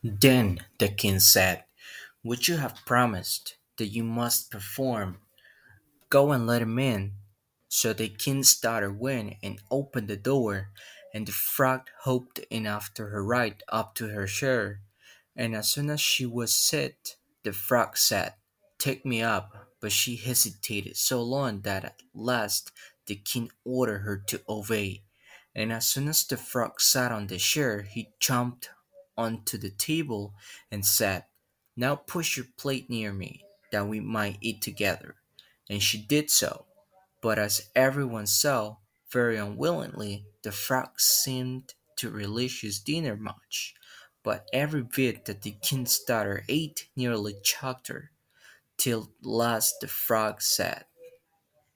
Then the king said, "Would you have promised that you must perform? Go and let him in." So the king's daughter went and opened the door, and the frog hopped in after her right up to her chair. And as soon as she was set, the frog said, "Take me up." But she hesitated so long that at last the king ordered her to obey. And as soon as the frog sat on the chair, he jumped onto the table and said, "Now push your plate near me, that we might eat together." And she did so. But as everyone saw, very unwillingly, the frog seemed to relish his dinner much. But every bit that the king's daughter ate nearly choked her, till at last the frog said,